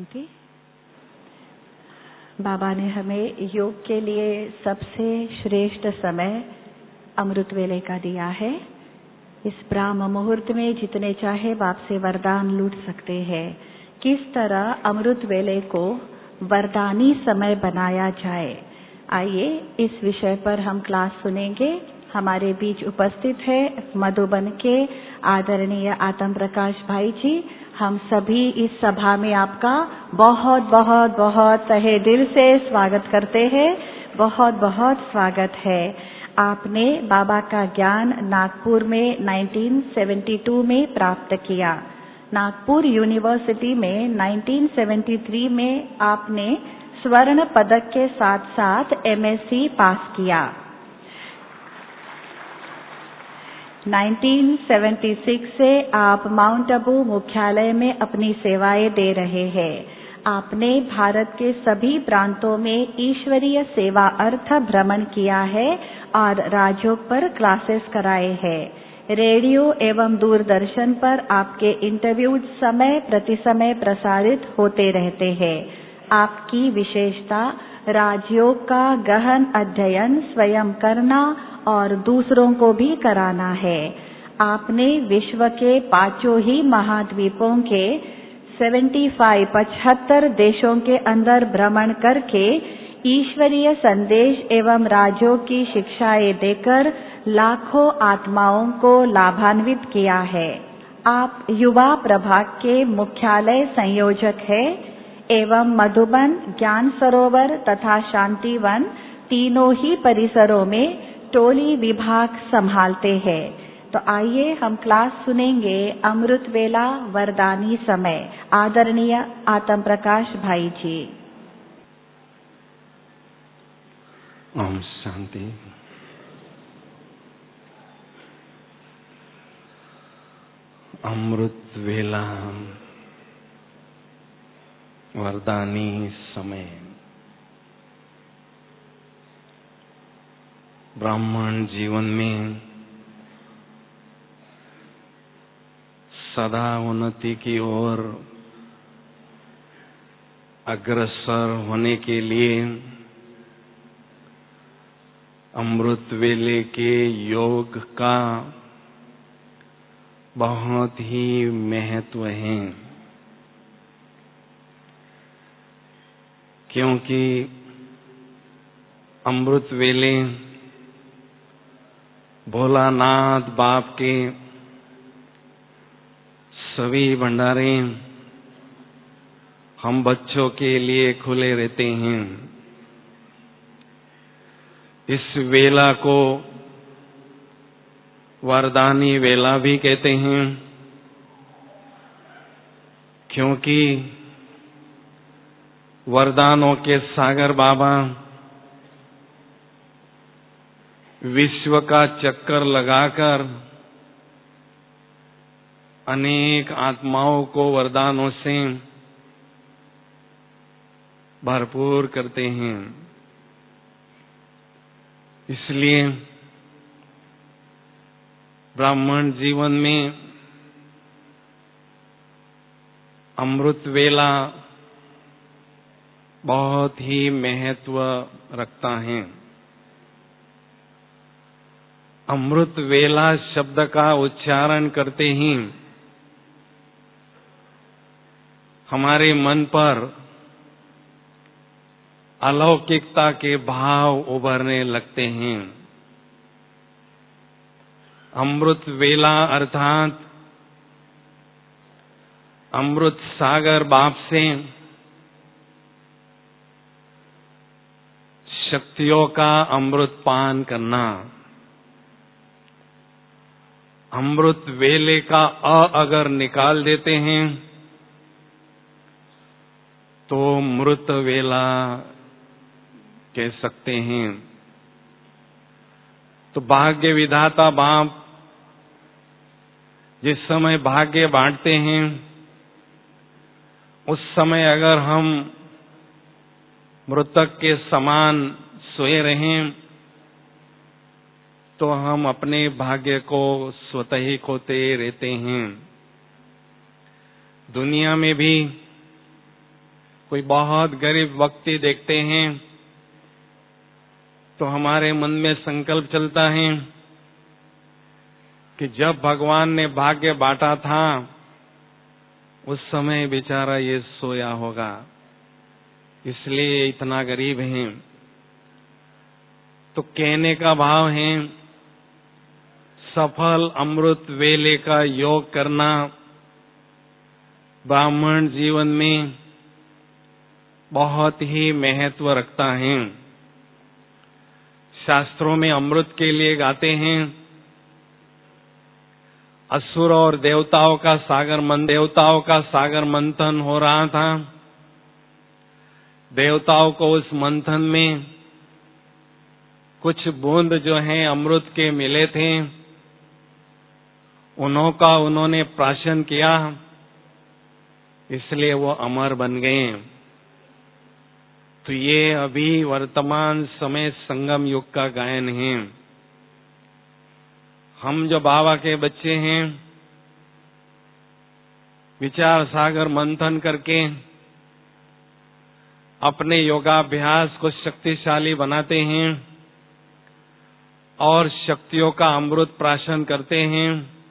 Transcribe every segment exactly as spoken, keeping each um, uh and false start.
शांति। बाबा ने हमें योग के लिए सबसे श्रेष्ठ समय अमृत वेले का दिया है। इस ब्राह्म मुहूर्त में जितने चाहे बाप से वरदान लूट सकते हैं। किस तरह अमृत वेले को वरदानी समय बनाया जाए, आइए इस विषय पर हम क्लास सुनेंगे। हमारे बीच उपस्थित है मधुबन के आदरणीय आत्म प्रकाश भाई जी। हम सभी इस सभा में आपका बहुत बहुत बहुत तहे दिल से स्वागत करते हैं। बहुत बहुत स्वागत है। आपने बाबा का ज्ञान नागपुर में उन्नीस सौ बहत्तर में प्राप्त किया। नागपुर यूनिवर्सिटी में उन्नीस सौ तिहत्तर में आपने स्वर्ण पदक के साथ साथ एमएससी पास किया। उन्नीस सौ छिहत्तर से आप माउंट आबू मुख्यालय में अपनी सेवाएं दे रहे हैं। आपने भारत के सभी प्रांतों में ईश्वरीय सेवा अर्थ भ्रमण किया है और राजयोग पर क्लासेस कराए हैं। रेडियो एवं दूरदर्शन पर आपके इंटरव्यू समय प्रति समय प्रसारित होते रहते हैं। आपकी विशेषता राजयोग का गहन अध्ययन स्वयं करना और दूसरों को भी कराना है। आपने विश्व के पांचों ही महाद्वीपों के पचहत्तर पचहत्तर देशों के अंदर भ्रमण करके ईश्वरीय संदेश एवं राजयोग की शिक्षाएं देकर लाखों आत्माओं को लाभान्वित किया है। आप युवा प्रभाग के मुख्यालय संयोजक हैं एवं मधुबन, ज्ञान सरोवर तथा शांतिवन तीनों ही परिसरों में टोली विभाग संभालते हैं। तो आइए हम क्लास सुनेंगे अमृत वेला वरदानी समय। आदरणीय आत्म प्रकाश भाई जी। ओम शांति। अमृत वेला वरदानी समय। ब्राह्मण जीवन में सदा उन्नति की ओर अग्रसर होने के लिए अमृत वेले के योग का बहुत ही महत्व है, क्योंकि अमृत वेले भोलानाथ बाप के सभी भंडारे हम बच्चों के लिए खुले रहते हैं। इस वेला को वरदानी वेला भी कहते हैं, क्योंकि वरदानों के सागर बाबा विश्व का चक्कर लगाकर अनेक आत्माओं को वरदानों से भरपूर करते हैं। इसलिए ब्राह्मण जीवन में अमृत वेला बहुत ही महत्व रखता है। अमृत वेला शब्द का उच्चारण करते ही हमारे मन पर अलौकिकता के भाव उभरने लगते हैं। अमृत वेला अर्थात अमृत सागर बाप से शक्तियों का अमृत पान करना। अमृत वेले का अ अगर निकाल देते हैं तो मृत वेला कह सकते हैं। तो भाग्य विधाता बाप जिस समय भाग्य बांटते हैं, उस समय अगर हम मृतक के समान सोए रहें तो हम अपने भाग्य को स्वतः ही खोते रहते हैं। दुनिया में भी कोई बहुत गरीब व्यक्ति देखते हैं तो हमारे मन में संकल्प चलता है कि जब भगवान ने भाग्य बांटा था उस समय बेचारा ये सोया होगा, इसलिए इतना गरीब है। तो कहने का भाव है, सफल अमृत वेले का योग करना ब्राह्मण जीवन में बहुत ही महत्व रखता है। शास्त्रों में अमृत के लिए गाते हैं, असुर और देवताओं का सागर मन देवताओं का सागर मंथन हो रहा था। देवताओं को उस मंथन में कुछ बूंद जो हैं अमृत के मिले थे, उन्हों का उन्होंने प्राशन किया, इसलिए वो अमर बन गए। तो ये अभी वर्तमान समय संगम युग का गायन है। हम जो बाबा के बच्चे हैं, विचार सागर मंथन करके अपने योगाभ्यास को शक्तिशाली बनाते हैं और शक्तियों का अमृत प्राशन करते हैं,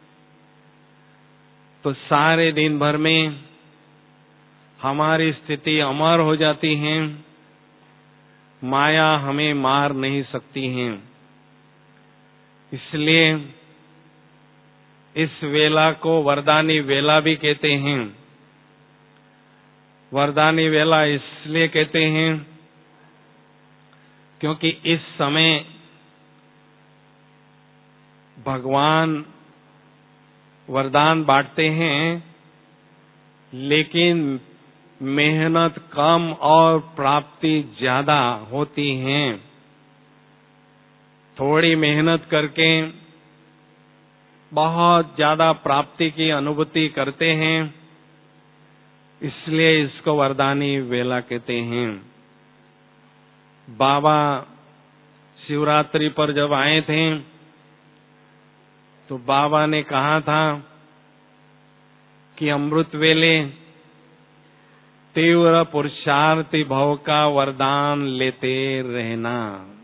तो सारे दिन भर में हमारी स्थिति अमर हो जाती है। माया हमें मार नहीं सकती है। इसलिए इस वेला को वरदानी वेला भी कहते हैं। वरदानी वेला इसलिए कहते हैं क्योंकि इस समय भगवान वरदान बांटते हैं, लेकिन मेहनत कम और प्राप्ति ज्यादा होती है। थोड़ी मेहनत करके बहुत ज्यादा प्राप्ति की अनुभूति करते हैं, इसलिए इसको वरदानी वेला कहते हैं। बाबा शिवरात्रि पर जब आए थे तो बाबा ने कहा था कि अमृत वेले तीव्र पुरुषार्थी भव का वरदान लेते रहना।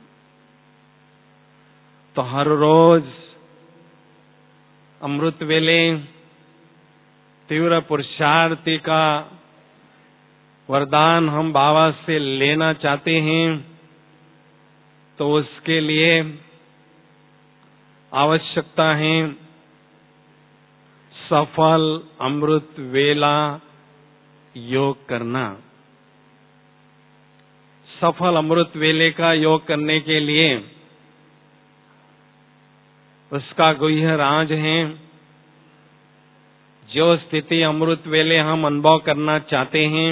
तो हर रोज अमृत वेले तीव्र पुरुषार्थी का वरदान हम बाबा से लेना चाहते हैं, तो उसके लिए आवश्यकता है सफल अमृत वेला योग करना। सफल अमृत वेले का योग करने के लिए उसका गुह्य राज है। जो स्थिति अमृत वेले हम अनुभव करना चाहते हैं,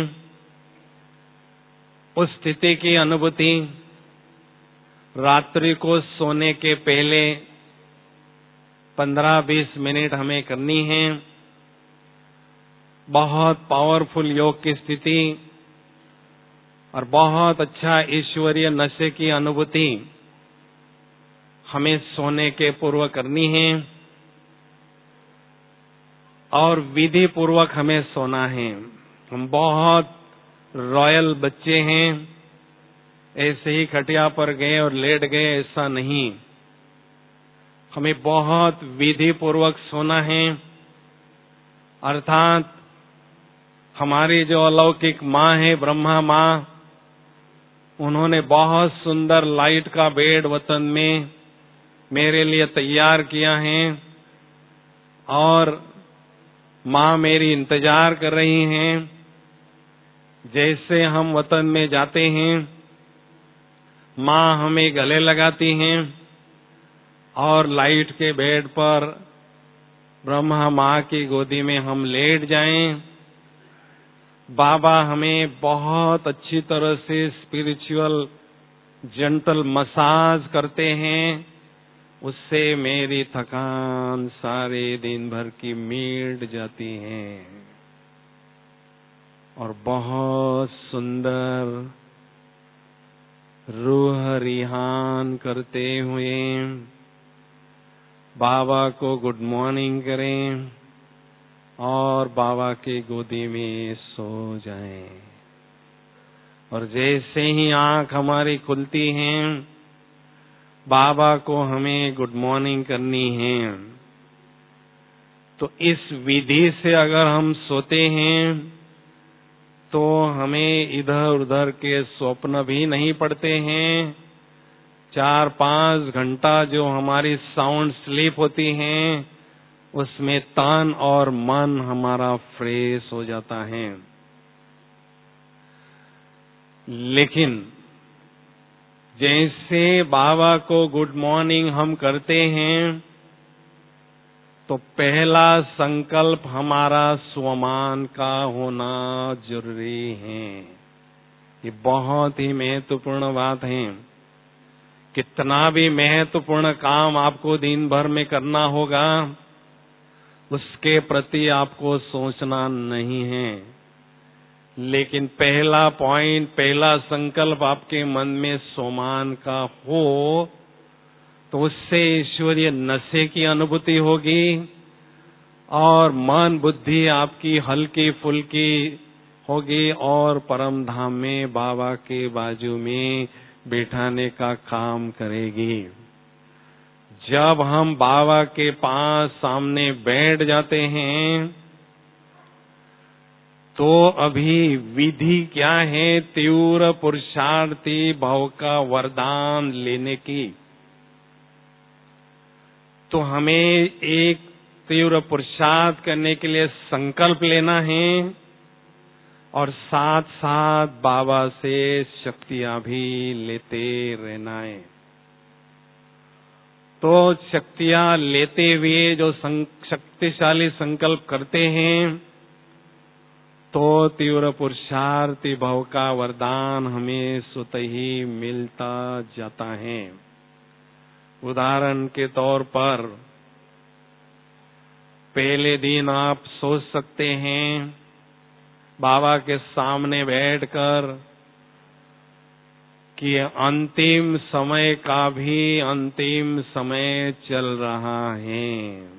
उस स्थिति की अनुभूति रात्रि को सोने के पहले पंद्रह बीस मिनट हमें करनी है। बहुत पावरफुल योग की स्थिति और बहुत अच्छा ईश्वरीय नशे की अनुभूति हमें सोने के पूर्व करनी है और विधि पूर्वक हमें सोना है। हम बहुत रॉयल बच्चे हैं, ऐसे ही खटिया पर गए और लेट गए ऐसा नहीं। हमें बहुत विधि पूर्वक सोना है, अर्थात हमारी जो अलौकिक माँ है ब्रह्मा माँ, उन्होंने बहुत सुंदर लाइट का बेड वतन में मेरे लिए तैयार किया है और माँ मेरी इंतजार कर रही हैं। जैसे हम वतन में जाते हैं, माँ हमें गले लगाती हैं और लाइट के बेड पर ब्रह्मा माँ की गोदी में हम लेट जाएं। बाबा हमें बहुत अच्छी तरह से स्पिरिचुअल जेंटल मसाज करते हैं, उससे मेरी थकान सारे दिन भर की मिट जाती है और बहुत सुंदर रूह रिहान करते हुए बाबा को गुड मॉर्निंग करें और बाबा की गोदी में सो जाएं। और जैसे ही आंख हमारी खुलती है, बाबा को हमें गुड मॉर्निंग करनी है। तो इस विधि से अगर हम सोते हैं तो हमें इधर उधर के स्वप्न भी नहीं पड़ते हैं। चार पांच घंटा जो हमारी साउंड स्लीप होती है, उसमें तन और मन हमारा फ्रेश हो जाता है। लेकिन जैसे बाबा को गुड मॉर्निंग हम करते हैं, तो पहला संकल्प हमारा स्वमान का होना जरूरी है। ये बहुत ही महत्वपूर्ण बात है। कितना भी महत्वपूर्ण काम आपको दिन भर में करना होगा, उसके प्रति आपको सोचना नहीं है, लेकिन पहला पॉइंट, पहला संकल्प आपके मन में स्वमान का हो, तो उससे ईश्वरीय नशे की अनुभूति होगी और मन बुद्धि आपकी हल्की फुल्की होगी और परम धाम में बाबा के बाजू में बैठाने का काम करेगी। जब हम बाबा के पास सामने बैठ जाते हैं, तो अभी विधि क्या है? तीव्र पुरुषार्थी भाव का वरदान लेने की। तो हमें एक तीव्र पुरुषार्थ करने के लिए संकल्प लेना है और साथ साथ बाबा से शक्तियां भी लेते रहना है। तो शक्तियां लेते हुए जो शक्तिशाली संकल्प करते हैं, तो तीव्र पुरुषार्थी भाव का वरदान हमें स्वतः ही मिलता जाता है। उदाहरण के तौर पर पहले दिन आप सोच सकते हैं, बाबा के सामने बैठकर, कि अंतिम समय का भी अंतिम समय चल रहा है।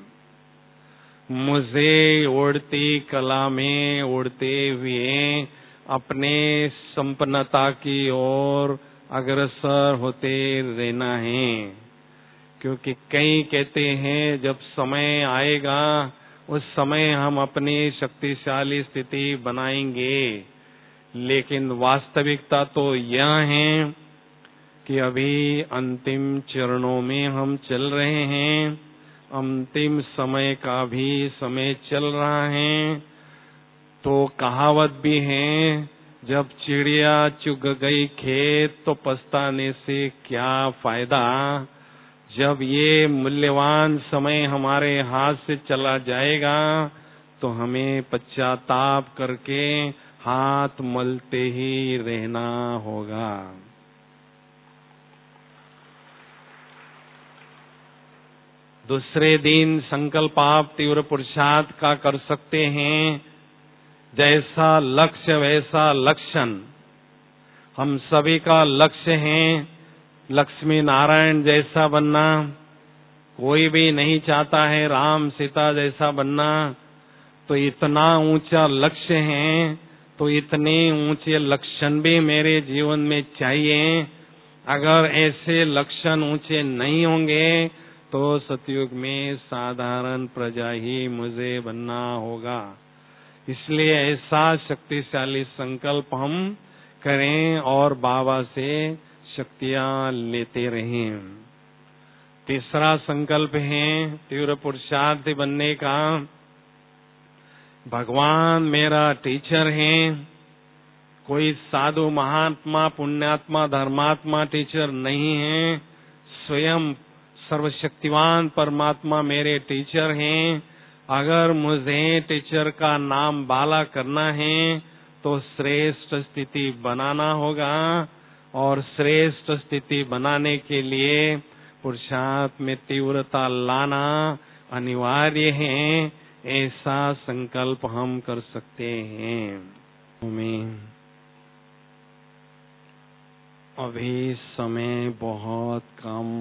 मुझे उड़ती कला में उड़ते हुए अपने संपन्नता की ओर अग्रसर होते रहना है। क्योंकि कई कहते हैं जब समय आएगा उस समय हम अपनी शक्तिशाली स्थिति बनाएंगे, लेकिन वास्तविकता तो यह है कि अभी अंतिम चरणों में हम चल रहे हैं। अंतिम समय का भी समय चल रहा है। तो कहावत भी है, जब चिड़िया चुग गई खेत तो पछताने से क्या फायदा। जब ये मूल्यवान समय हमारे हाथ से चला जाएगा तो हमें पश्चाताप करके हाथ मलते ही रहना होगा। दूसरे दिन संकल्प आप तीव्र पुरुषार्थ का कर सकते हैं। जैसा लक्ष्य वैसा लक्षण। हम सभी का लक्ष्य है लक्ष्मी नारायण जैसा बनना। कोई भी नहीं चाहता है राम सीता जैसा बनना। तो इतना ऊंचा लक्ष्य है, तो इतने ऊंचे लक्षण भी मेरे जीवन में चाहिए। अगर ऐसे लक्षण ऊंचे नहीं होंगे तो सतयुग में साधारण प्रजा ही मुझे बनना होगा। इसलिए ऐसा शक्तिशाली संकल्प हम करें और बाबा से शक्तियां लेते रहें। तीसरा संकल्प है तीव्र पुरुषार्थी बनने का। भगवान मेरा टीचर है। कोई साधु महात्मा पुण्यात्मा धर्मात्मा टीचर नहीं है। स्वयं सर्वशक्तिवान परमात्मा मेरे टीचर हैं। अगर मुझे टीचर का नाम बाला करना है तो श्रेष्ठ स्थिति बनाना होगा, और श्रेष्ठ स्थिति बनाने के लिए पुरुषार्थ में तीव्रता लाना अनिवार्य है। ऐसा संकल्प हम कर सकते हैं। हमें अभी समय बहुत कम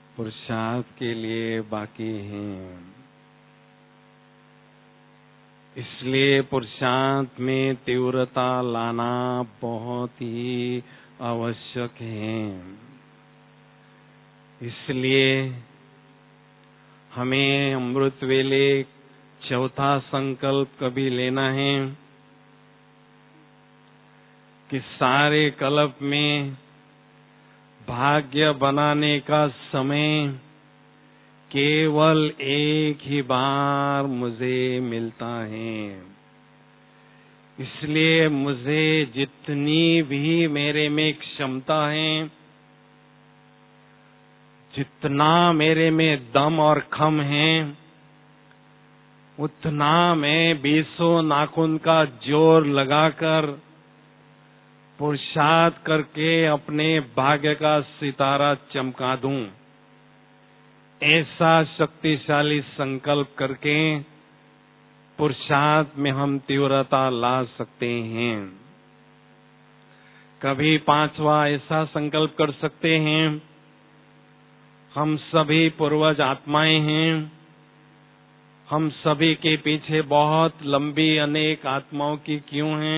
पुरुषार्थ के लिए बाकी है। इसलिए पुरुषार्थ में तीव्रता लाना बहुत ही आवश्यक है। इसलिए हमें अमृत वेले चौथा संकल्प कभी लेना है कि सारे कल्प में भाग्य बनाने का समय केवल एक ही बार मुझे मिलता है। इसलिए मुझे जितनी भी मेरे में क्षमता है, जितना मेरे में दम और खम है, उतना मैं बीसों नाखून का जोर लगाकर पुरुषार्थ करके अपने भाग्य का सितारा चमका दूं। ऐसा शक्तिशाली संकल्प करके पुरुषार्थ में हम तीव्रता ला सकते हैं। कभी पांचवा ऐसा संकल्प कर सकते हैं, हम सभी पूर्वज आत्माएं हैं, हम सभी के पीछे बहुत लंबी अनेक आत्माओं की क्यों हैं?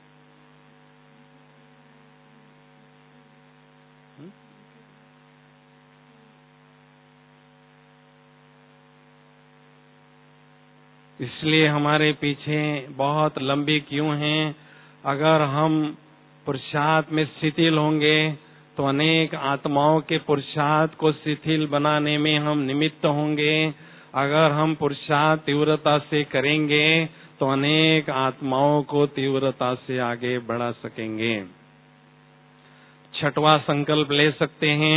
इसलिए हमारे पीछे बहुत लंबी क्यों हैं? अगर हम पुरुषार्थ में शिथिल होंगे तो अनेक आत्माओं के पुरुषार्थ को शिथिल बनाने में हम निमित्त होंगे। अगर हम पुरुषार्थ तीव्रता से करेंगे तो अनेक आत्माओं को तीव्रता से आगे बढ़ा सकेंगे। छठवां संकल्प ले सकते हैं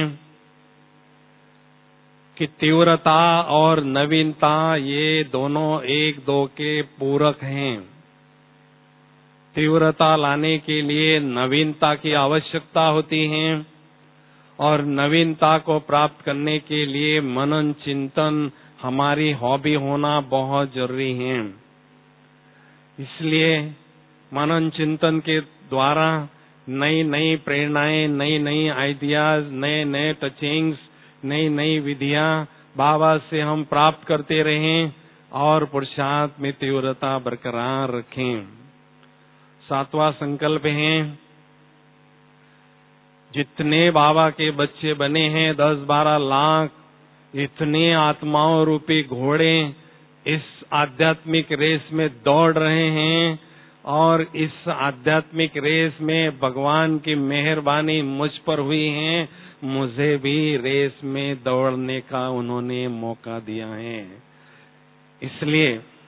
कि तीव्रता और नवीनता ये दोनों एक दो के पूरक हैं। तीव्रता लाने के लिए नवीनता की आवश्यकता होती है और नवीनता को प्राप्त करने के लिए मनन चिंतन हमारी हॉबी होना बहुत जरूरी है। इसलिए मनन चिंतन के द्वारा नई नई प्रेरणाएं, नई नई आइडियाज, नए नए टचिंग्स, नई नई विधियां बाबा से हम प्राप्त करते रहें और पुरुषार्थ में तीव्रता बरकरार रखें। सातवां संकल्प है, जितने बाबा के बच्चे बने हैं दस बारह लाख, इतने आत्माओं रूपी घोड़े इस आध्यात्मिक रेस में दौड़ रहे हैं और इस आध्यात्मिक रेस में भगवान की मेहरबानी मुझ पर हुई है। मुझे भी रेस में दौड़ने का उन्होंने मौका दिया है। इसलिए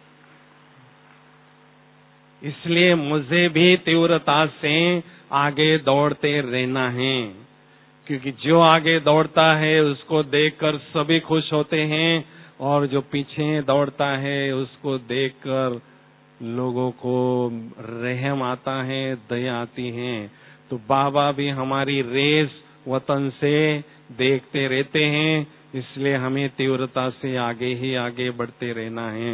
इसलिए मुझे भी तीव्रता से आगे दौड़ते रहना है, क्योंकि जो आगे दौड़ता है उसको देखकर सभी खुश होते हैं और जो पीछे दौड़ता है उसको देखकर लोगों को रहम आता है, दया आती है। तो बाबा भी हमारी रेस वतन से देखते रहते हैं, इसलिए हमें तीव्रता से आगे ही आगे बढ़ते रहना है।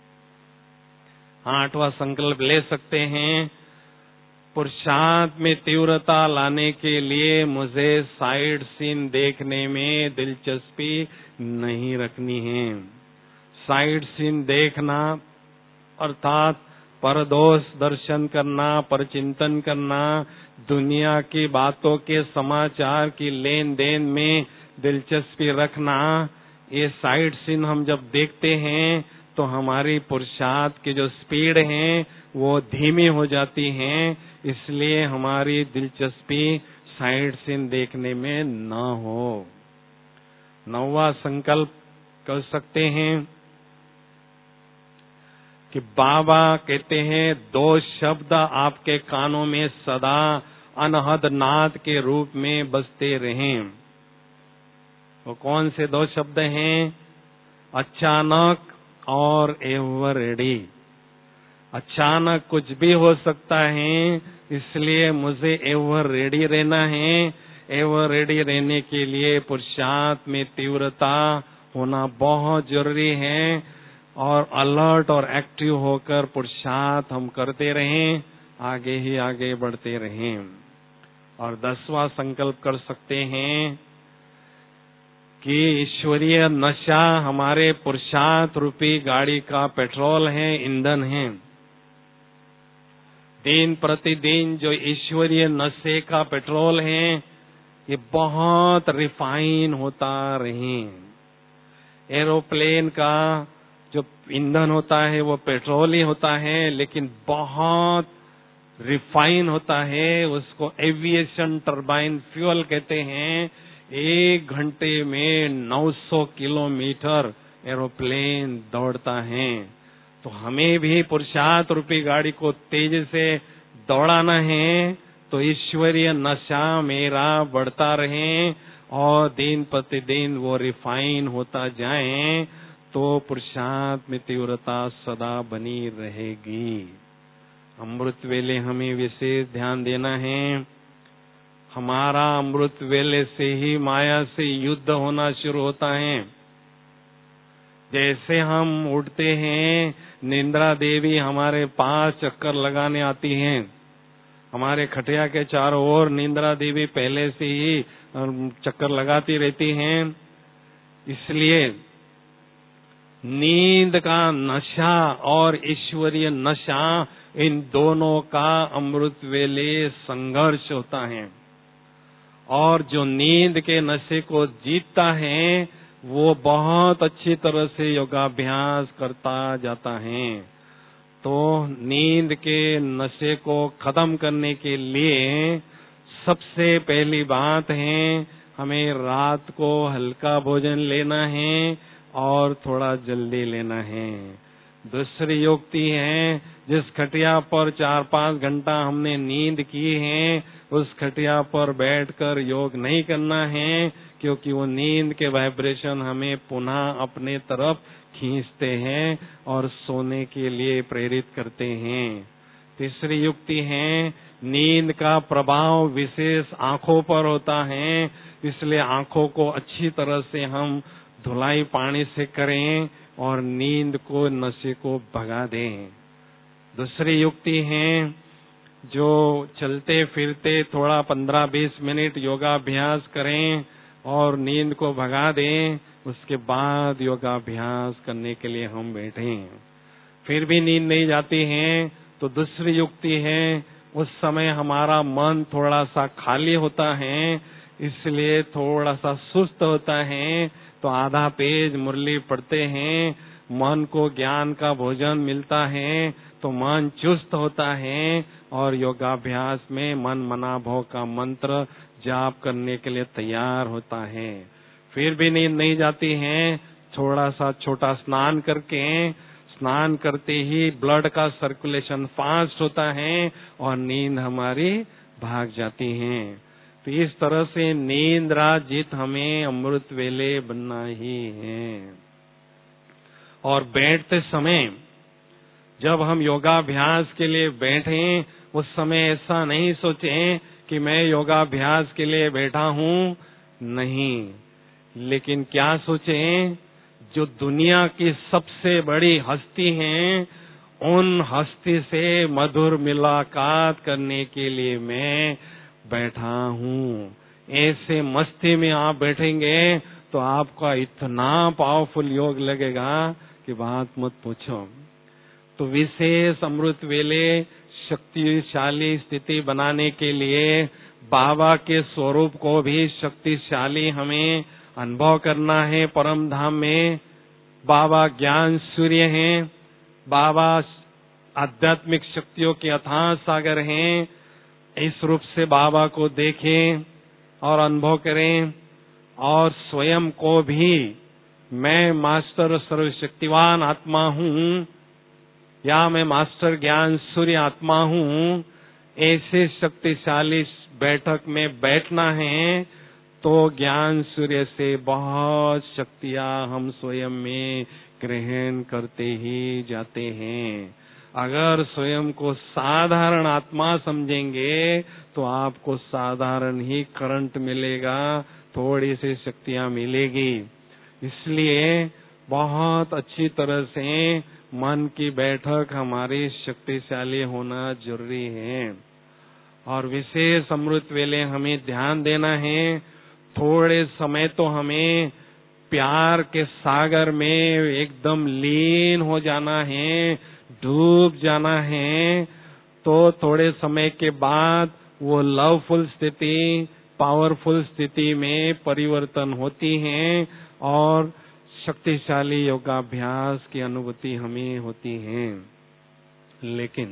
आठवां संकल्प ले सकते हैं, पुरुषार्थ में तीव्रता लाने के लिए मुझे साइड सीन देखने में दिलचस्पी नहीं रखनी है। साइड सीन देखना अर्थात परदोष दर्शन करना, परचिंतन करना, दुनिया की बातों के समाचार की लेन देन में दिलचस्पी रखना, ये साइड सीन हम जब देखते हैं तो हमारी पुरुषार्थ की जो स्पीड है वो धीमी हो जाती है। इसलिए हमारी दिलचस्पी साइड सीन देखने में न हो। नौवां संकल्प कर सकते हैं कि बाबा कहते हैं दो शब्द आपके कानों में सदा अनहद नाद के रूप में बजते रहें। वो कौन से दो शब्द हैं? अचानक और एवर रेडी। अचानक कुछ भी हो सकता है, इसलिए मुझे एवर रेडी रहना है। एवर रेडी रहने के लिए पुरुषार्थ में तीव्रता होना बहुत जरूरी है और अलर्ट और एक्टिव होकर पुरुषार्थ हम करते रहें, आगे ही आगे बढ़ते रहें। और दसवां संकल्प कर सकते हैं कि ईश्वरीय नशा हमारे पुरुषार्थ रूपी गाड़ी का पेट्रोल है, ईंधन है। दिन प्रतिदिन जो ईश्वरीय नशे का पेट्रोल है, ये बहुत रिफाइन होता रहे। एरोप्लेन का जो ईंधन होता है वो पेट्रोल ही होता है, लेकिन बहुत रिफाइन होता है। उसको एविएशन टरबाइन फ्यूल कहते हैं। एक घंटे में नौ सौ किलोमीटर एरोप्लेन दौड़ता है। तो हमें भी पुरुषार्थ रूपी गाड़ी को तेजी से दौड़ाना है, तो ईश्वरीय नशा मेरा बढ़ता रहे और दिन प्रतिदिन वो रिफाइन होता जाए, तो पुरुषार्थ में तीव्रता सदा बनी रहेगी। अमृत वेले हमें विशेष ध्यान देना है। हमारा अमृत वेले से ही माया से युद्ध होना शुरू होता है। जैसे हम उठते हैं, निद्रा देवी हमारे पास चक्कर लगाने आती हैं। हमारे खटिया के चारों ओर निद्रा देवी पहले से ही चक्कर लगाती रहती हैं। इसलिए नींद का नशा और ईश्वरीय नशा, इन दोनों का अमृत वेले संघर्ष होता है। और जो नींद के नशे को जीतता है, वो बहुत अच्छी तरह से योगाभ्यास करता जाता है। तो नींद के नशे को खत्म करने के लिए सबसे पहली बात है, हमें रात को हल्का भोजन लेना है और थोड़ा जल्दी लेना है। दूसरी युक्ति है, जिस खटिया पर चार पांच घंटा हमने नींद की है, उस खटिया पर बैठकर योग नहीं करना है, क्योंकि वो नींद के वाइब्रेशन हमें पुनः अपने तरफ खींचते हैं और सोने के लिए प्रेरित करते हैं। तीसरी युक्ति है, नींद का प्रभाव विशेष आंखों पर होता है, इसलिए आंखों को अच्छी तरह से हम धुलाई पानी से करें और नींद को, नशे को भगा दें। दूसरी युक्ति है, जो चलते फिरते थोड़ा पंद्रह बीस मिनट योगाभ्यास करें और नींद को भगा दें। उसके बाद योगाभ्यास करने के लिए हम बैठें। फिर भी नींद नहीं जाती है, तो दूसरी युक्ति है, उस समय हमारा मन थोड़ा सा खाली होता है, इसलिए थोड़ा सा सुस्त होता है, तो आधा पेज मुरली पढ़ते हैं। मन को ज्ञान का भोजन मिलता है, तो मन चुस्त होता है और योगाभ्यास में मन मना भव का मंत्र जाप करने के लिए तैयार होता है। फिर भी नींद नहीं जाती है, थोड़ा सा छोटा स्नान करके, स्नान करते ही ब्लड का सर्कुलेशन फास्ट होता है और नींद हमारी भाग जाती है। तो इस तरह से नींद जीत हमें अमृत वेले बनना ही है। और बैठते समय जब हम योगाभ्यास के लिए बैठें, उस समय ऐसा नहीं सोचें कि मैं योगाभ्यास के लिए बैठा हूँ, नहीं, लेकिन क्या सोचें, जो दुनिया की सबसे बड़ी हस्ती हैं, उन हस्ती से मधुर मुलाकात करने के लिए मैं बैठा हूँ। ऐसे मस्ती में आप बैठेंगे तो आपका इतना पावरफुल योग लगेगा कि बात मत पूछो। तो विशेष अमृत वेले शक्तिशाली स्थिति बनाने के लिए बाबा के स्वरूप को भी शक्तिशाली हमें अनुभव करना है। परम धाम में बाबा ज्ञान सूर्य हैं, बाबा आध्यात्मिक शक्तियों के अथाह सागर हैं। इस रूप से बाबा को देखें और अनुभव करें, और स्वयं को भी मैं मास्टर सर्वशक्तिवान आत्मा हूँ या मैं मास्टर ज्ञान सूर्य आत्मा हूँ, ऐसे शक्तिशाली बैठक में बैठना है। तो ज्ञान सूर्य से बहुत शक्तियाँ हम स्वयं में ग्रहण करते ही जाते हैं। अगर स्वयं को साधारण आत्मा समझेंगे तो आपको साधारण ही करंट मिलेगा, थोड़ी सी शक्तियाँ मिलेगी। इसलिए बहुत अच्छी तरह से मन की बैठक हमारी शक्तिशाली होना जरूरी है। और विशेष अमृत वेले हमें ध्यान देना है। थोड़े समय तो हमें प्यार के सागर में एकदम लीन हो जाना है, डूब जाना है, तो थोड़े समय के बाद वो लवफुल स्थिति, पावरफुल स्थिति में परिवर्तन होती है और शक्तिशाली योगाभ्यास की अनुभूति हमें होती है। लेकिन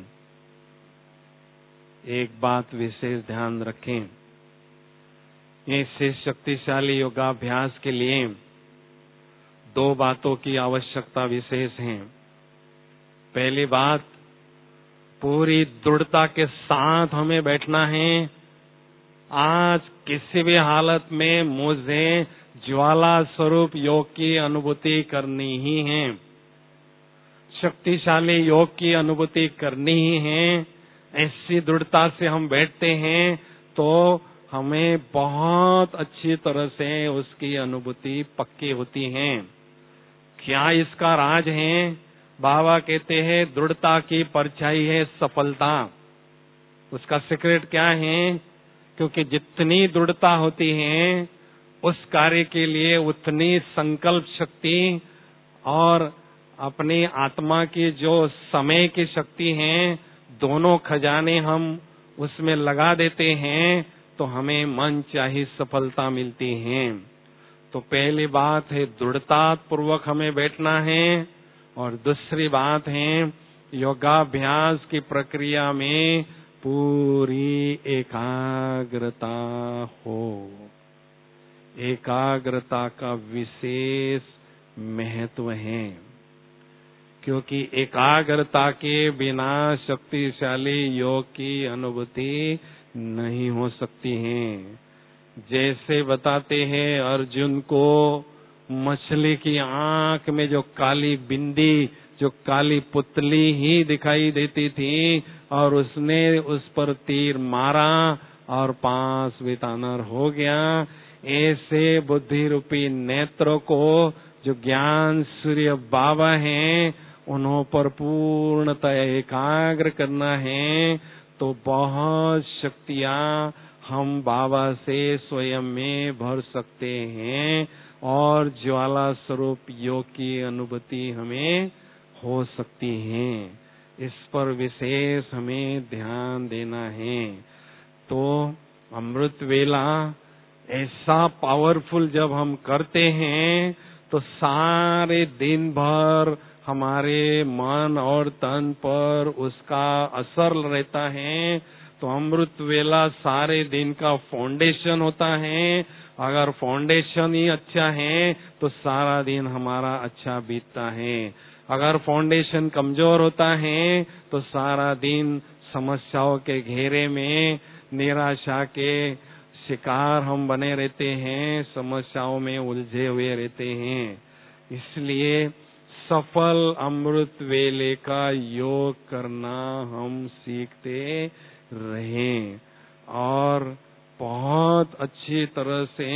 एक बात विशेष ध्यान रखें, ऐसे शक्तिशाली योगाभ्यास के लिए दो बातों की आवश्यकता विशेष है। पहली बात, पूरी दृढ़ता के साथ हमें बैठना है। आज किसी भी हालत में मुझे ज्वाला स्वरूप योग की अनुभूति करनी ही है, शक्तिशाली योग की अनुभूति करनी ही है। ऐसी दृढ़ता से हम बैठते हैं तो हमें बहुत अच्छी तरह से उसकी अनुभूति पक्की होती है। क्या इसका राज है? बाबा कहते हैं दृढ़ता की परछाई है सफलता। उसका सीक्रेट क्या है? क्योंकि जितनी दृढ़ता होती है उस कार्य के लिए उतनी संकल्प शक्ति और अपनी आत्मा की जो समय की शक्ति है, दोनों खजाने हम उसमें लगा देते हैं तो हमें मन चाही सफलता मिलती है। तो पहली बात है दृढ़ता पूर्वक हमें बैठना है, और दूसरी बात है योगाभ्यास की प्रक्रिया में पूरी एकाग्रता हो। एकाग्रता का विशेष महत्व है, क्योंकि एकाग्रता के बिना शक्तिशाली योग की अनुभूति नहीं हो सकती है। जैसे बताते हैं अर्जुन को मछली की आंख में जो काली बिंदी, जो काली पुतली ही दिखाई देती थी और उसने उस पर तीर मारा और पांच वितानर हो गया। ऐसे बुद्धि रूपी नेत्रों को जो ज्ञान सूर्य बाबा हैं उन्हों पर पूर्णतः एकाग्र करना है, तो बहुत शक्तियां हम बाबा से स्वयं में भर सकते हैं और ज्वाला स्वरूप योग की अनुभूति हमें हो सकती है। इस पर विशेष हमें ध्यान देना है। तो अमृत वेला ऐसा पावरफुल जब हम करते हैं तो सारे दिन भर हमारे मन और तन पर उसका असर रहता है। तो अमृत वेला सारे दिन का फाउंडेशन होता है। अगर फाउंडेशन ही अच्छा है तो सारा दिन हमारा अच्छा बीतता है। अगर फाउंडेशन कमजोर होता है तो सारा दिन समस्याओं के घेरे में निराशा के शिकार हम बने रहते हैं, समस्याओं में उलझे हुए रहते हैं। इसलिए सफल अमृत वेले का योग करना हम सीखते रहें और बहुत अच्छी तरह से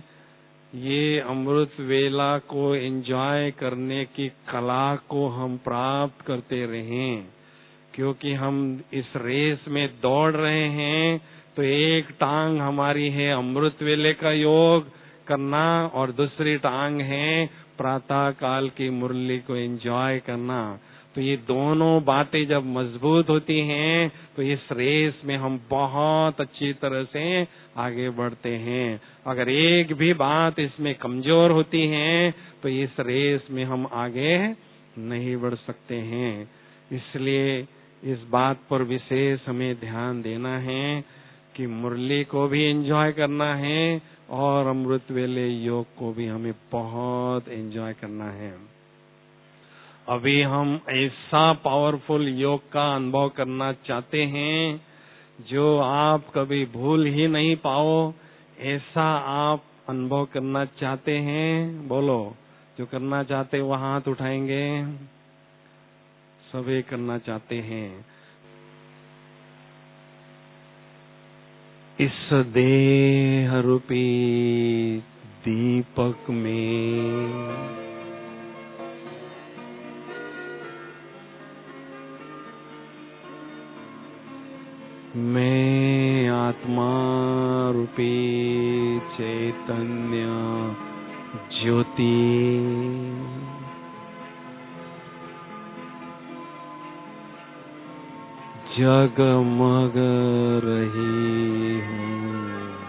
ये अमृत वेला को एंजॉय करने की कला को हम प्राप्त करते रहें। क्योंकि हम इस रेस में दौड़ रहे हैं तो एक टांग हमारी है अमृत वेले का योग करना और दूसरी टांग है प्रातः काल की मुरली को एंजॉय करना। तो ये दोनों बातें जब मजबूत होती हैं तो इस रेस में हम बहुत अच्छी तरह से आगे बढ़ते हैं। अगर एक भी बात इसमें कमजोर होती है तो इस रेस में हम आगे नहीं बढ़ सकते हैं। इसलिए इस बात पर विशेष हमें ध्यान देना है कि मुरली को भी एंजॉय करना है और अमृत वेले योग को भी हमें बहुत एंजॉय करना है। अभी हम ऐसा पावरफुल योग का अनुभव करना चाहते हैं जो आप कभी भूल ही नहीं पाओ। ऐसा आप अनुभव करना चाहते हैं? बोलो, जो करना चाहते वो हाथ उठाएंगे। सभी करना चाहते हैं। इस देह रूपी दीपक में मैं आत्मा रूपी चैतन्य ज्योति जगमग रही हूँ।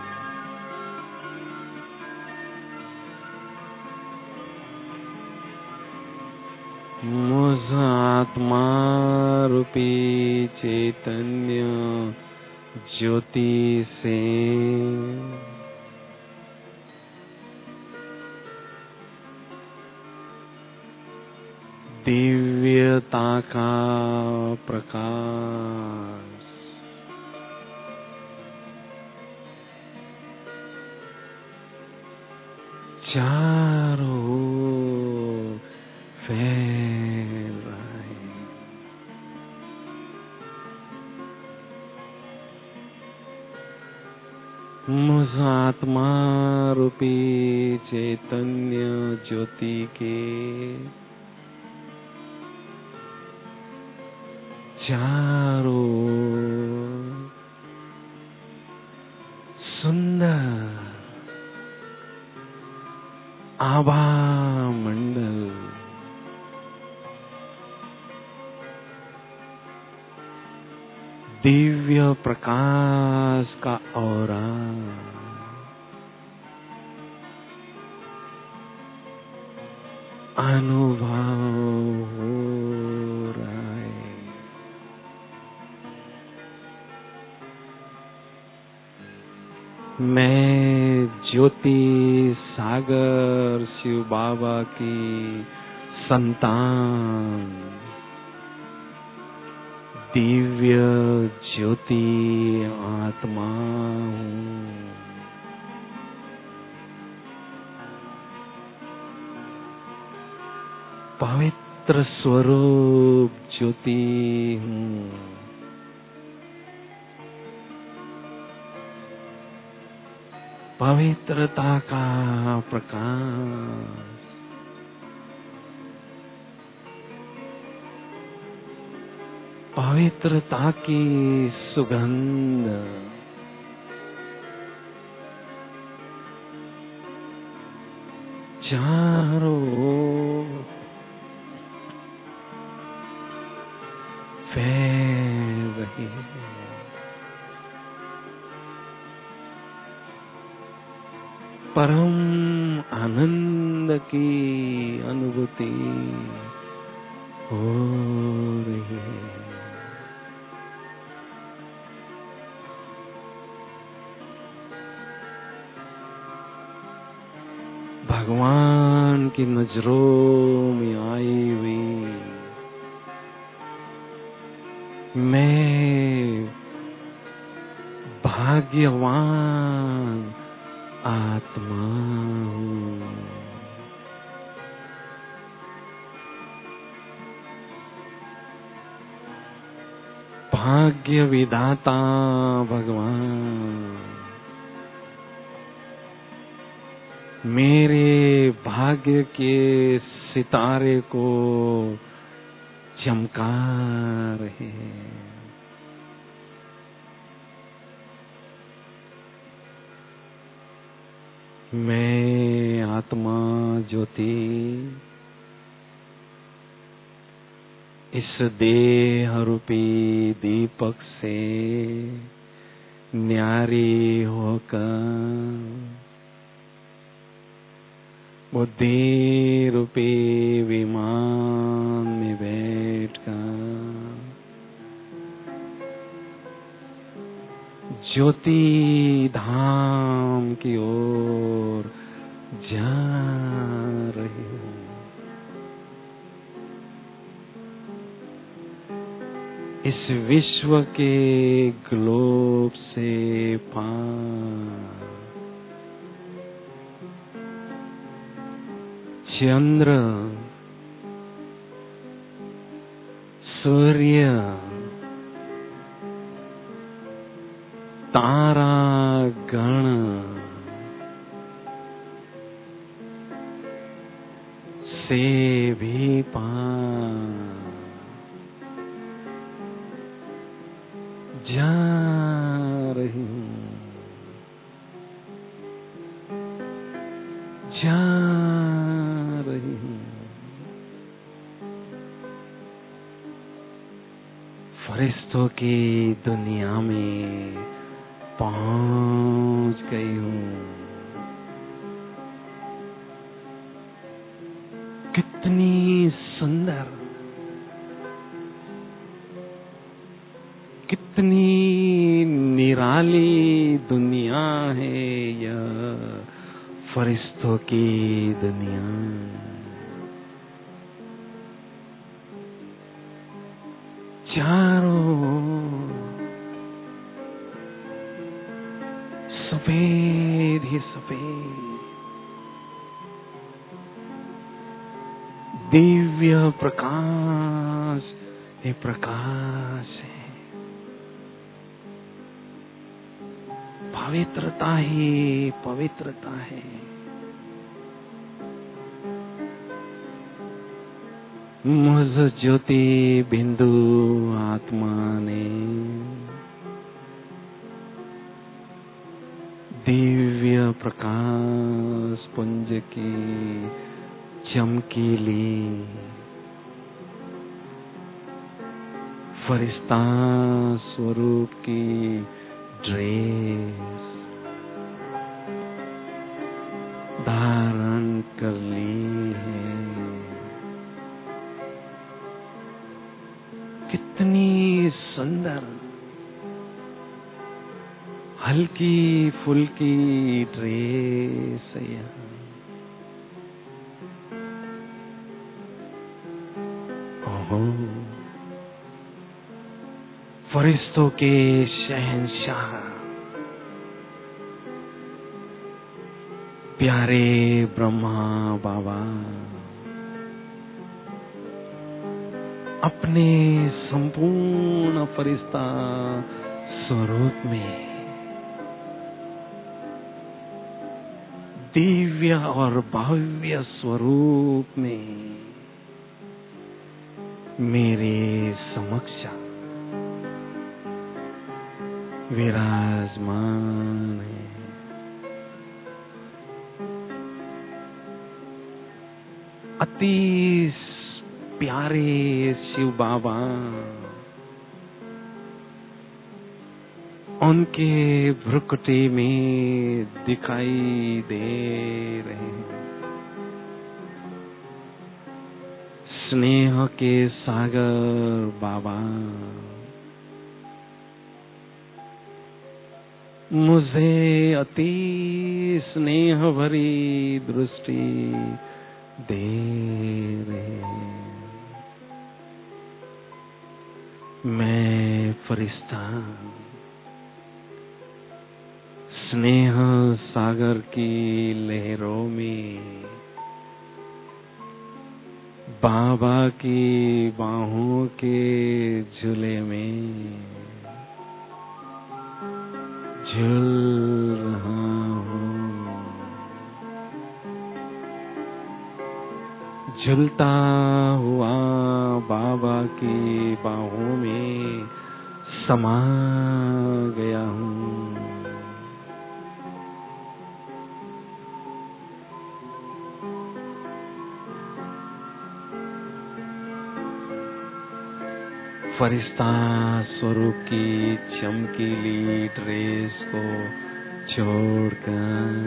मुझ आत्मा रूपी चैतन्य ज्योति से दिव्यता का प्रकाश चारों ओर फैल रहा है। मुझ आत्मा रूपी चैतन्य ज्योति के चारों सुंदर आभा मंडल दिव्य प्रकाश का औरा अनुभव हो रहा है। मैं ज्योति सागर शिव बाबा की संतान दिव्य ज्योति आत्मा हूँ। पवित्र स्वरूप ज्योति हूँ। पवित्रता का प्रकाश पवित्रता की सुगंध चारों ओर फैल रही है। परम आनंद की अनुभूति हो रही है। भगवान की नजरों में आई हुई मैं भाग्यवान आत्मा हूँ। भाग्य विधाता भगवान मेरे भाग्य के सितारे को चमका रहे हैं। मैं आत्मा ज्योति इस देह रूपी दीपक से न्यारी होकर बुद्धि रूपी विमान में बैठकर ज्योति धाम की ओर जा रही हूँ। इस विश्व के ग्लोब से पार चंद्र सूर्य तारा गण से भी पार जा रही हूँ, जा की दुनिया में पहुंच गई हूँ। कितनी सुंदर, कितनी निराली दुनिया है यह फरिश्तों की दुनिया। चारों सफेद ही सफेद, दिव्य प्रकाश ही प्रकाश है, पवित्रता ही पवित्रता है। मुझ ज्योति बिंदु आत्मा ने दिव्य प्रकाश पुंज की चमकीली फरिश्ता स्वरूप की ड्रेस धारण कर ली है। कितनी सुंदर हल्की फुल्की ड्रेस है यहाँ। ओहो, फरिश्तों के शहंशाह प्यारे ब्रह्मा बाबा अपने संपूर्ण फरिश्ता स्वरूप में दिव्य और भव्य स्वरूप में मेरे समक्ष विराजमान है। अति प्यारे शिव बाबा उनके भ्रुकुटी में दिखाई दे रहे हैं। स्नेह के सागर बाबा मुझे अति स्नेह भरी दृष्टि दे रहे हैं। मैं फरिश्ता स्नेह सागर की लहरों में बाबा की बाहों के झूले में झूल रहा हूँ। झूलता हुआ बाबा की बाहों में समा गया हूँ। फरिश्ता स्वरूप की चमकीली ड्रेस को छोड़कर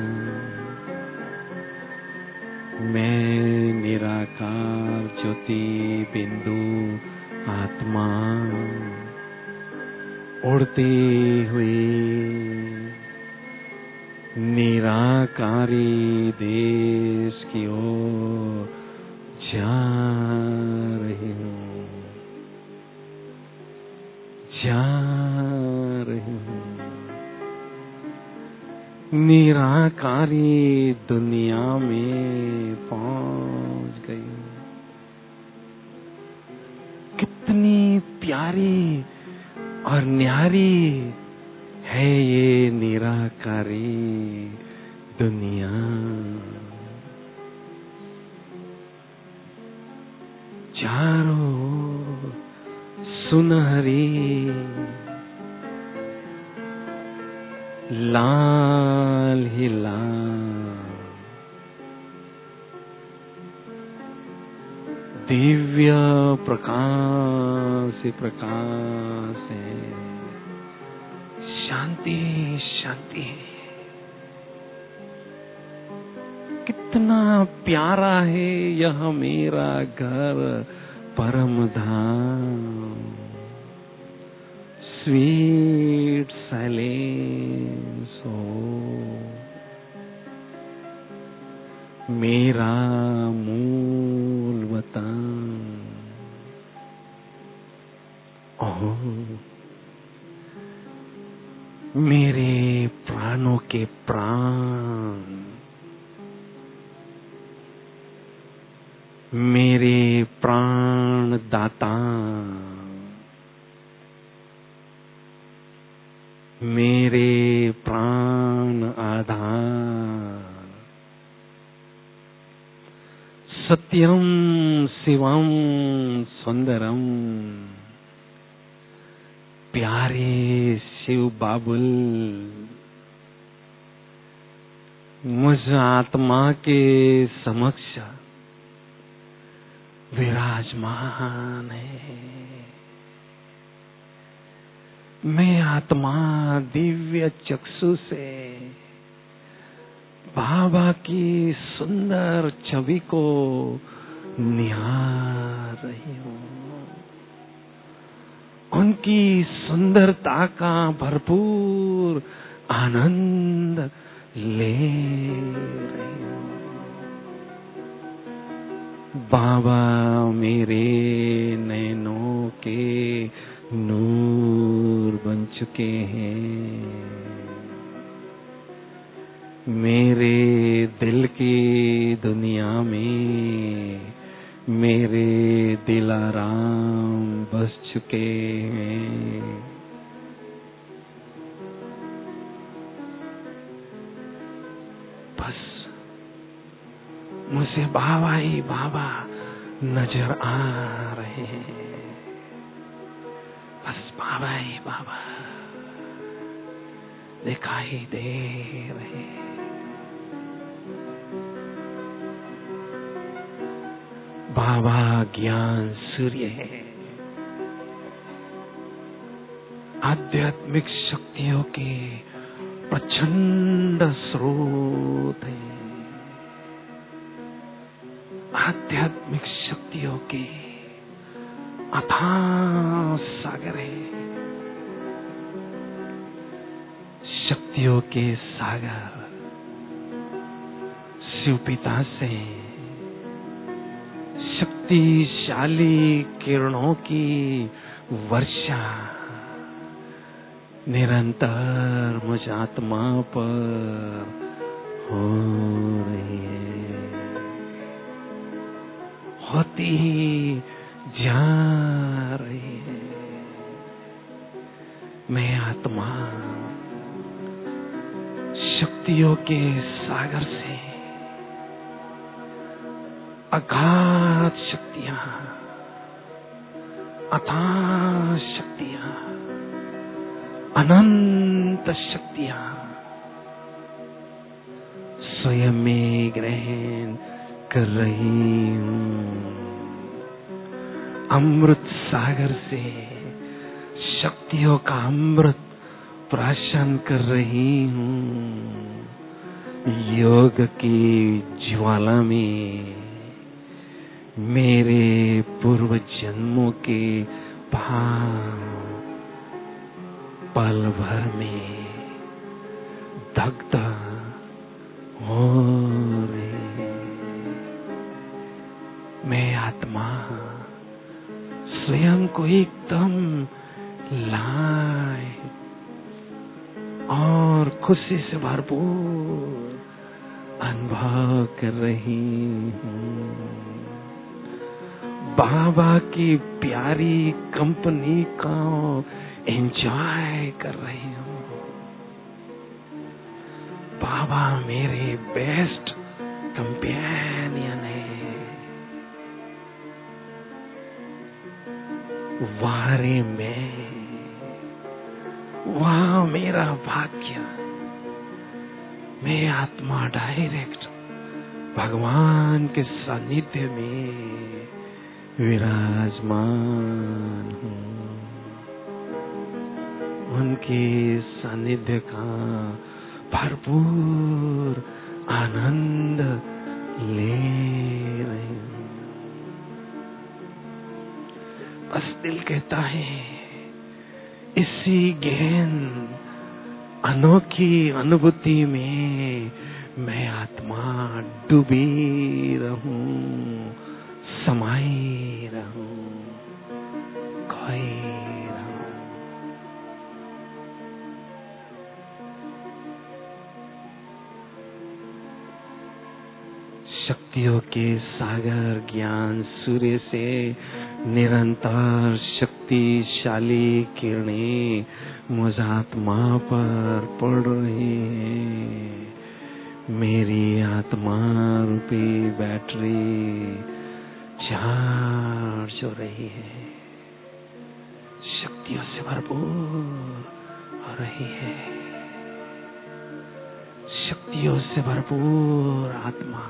मैं निराकार ज्योति बिंदु आत्मा उड़ती हुई निराकारी देश की ओर जा रही हूँ, जा रही हूँ। निराकारी दुनिया में पहुंच गई हूँ। कितनी प्यारी और न्यारी है ये निराकारी दुनिया। चारों सुनहरी लाल ही लाल दिव्य प्रकाश प्रकाश है। शांति शांति है। कितना प्यारा है यह मेरा घर परम धाम। स्वीट साइलेंस हो मेरा मूल वतन। ओह मेरे प्राणों के प्राण, मेरे प्राण दाता, मेरे प्राण आधार। सत्यम शिवम सुंदरम, प्यारे शिव बाबुल मुझ आत्मा के समक्ष विराजमान है। मैं आत्मा दिव्य चक्षु से बाबा की सुंदर छवि को निहार रही हूँ। उनकी सुंदरता का भरपूर आनंद ले रही हूँ। बाबा मेरे नैनों के नूर बन चुके हैं। मेरे दिल की दुनिया में मेरे दिलाराम बस चुके हैं। बस मुझे बाबा ही बाबा नजर आ रहे हैं। बस बाबा ही बाबा दिखाई दे रहे हैं। बाबा ज्ञान सूर्य है। आध्यात्मिक शक्तियों के प्रचंड स्रोत है। आध्यात्मिक शक्तियों के अथाह सागर है। शक्तियों के सागर शिव पिता से शक्तिशाली किरणों की वर्षा निरंतर मुझ आत्मा पर हो रही है, होती जा रही है। मैं आत्मा शक्तियों के सागर से अगाध शक्तियां, अथाह शक्तियां, अनंत शक्तियां स्वयं में ग्रहण कर रही हूँ। अमृत सागर से शक्तियों का अमृत प्राशन कर रही हूँ। योग की ज्वाला में मेरे पूर्व जन्मों के भाव पल भर में दग्ध हो रहे। मैं आत्मा स्वयं को एकदम लाए और खुशी से भरपूर अनुभव कर रही हूँ। बाबा की प्यारी कंपनी को एंजॉय कर रही हूँ। बाबा मेरे बेस्ट कंपेनियन है। वारे में वाह मेरा भाग्य। मैं आत्मा डायरेक्ट भगवान के सानिध्य में विराजमान हूँ। उनके सानिध्य का भरपूर आनंद ले रही हूँ। बस दिल कहता है इसी गहन अनोखी अनुभूति में मैं आत्मा डूबी रहूं, समाई रहूं, खोई रहूं। शक्तियों के सागर ज्ञान सूर्य से निरंतर शक्तिशाली किरणें मुझ आत्मा पर पड़ रही हैं। मेरी आत्मा रूपी बैटरी चार्ज हो रही है, शक्तियों से भरपूर हो रही है। शक्तियों से भरपूर आत्मा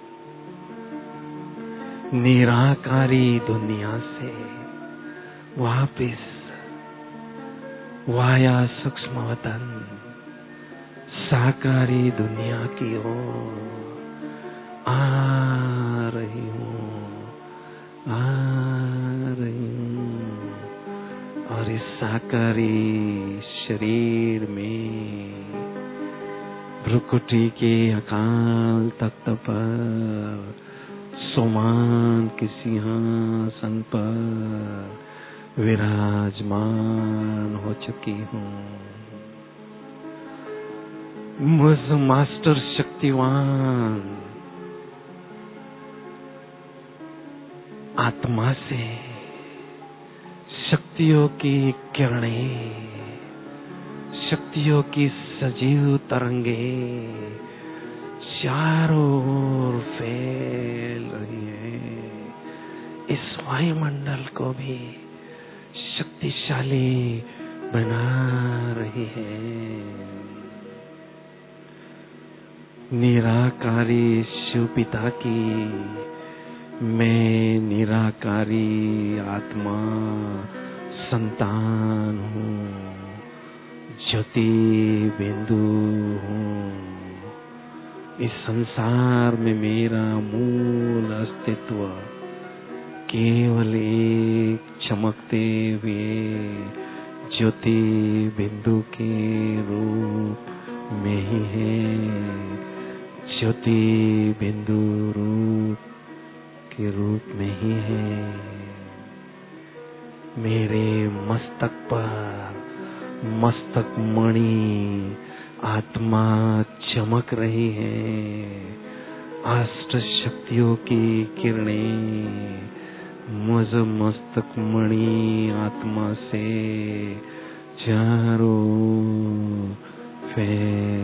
निराकारी दुनिया से वापिस वाया सूक्ष्म वतन साकारी दुनिया की ओर आ रही हूँ, आ रही हूँ। और इस साकारी शरीर में भ्रुकुटी के अकाल तख्त पर सोमान के सिंहासन पर विराजमान हो चुकी हूँ। मुझ मास्टर शक्तिवान आत्मा से शक्तियों की किरणें, शक्तियों की सजीव तरंगे चारों ओर फैल रही है। इस वायुमंडल को भी शक्तिशाली बना रही है। निराकारी शिव पिता की मैं निराकारी आत्मा संतान हूँ, ज्योति बिंदु हूँ। इस संसार में मेरा मूल अस्तित्व केवल एक चमकते हुए ज्योति बिंदु के रूप में ही है। ज्योति बिंदु रूप के रूप में ही है। मेरे मस्तक पर मस्तक मणि आत्मा चमक रही है। अष्ट शक्तियों की किरणें मुझ मस्तक मणि आत्मा से चारों फैल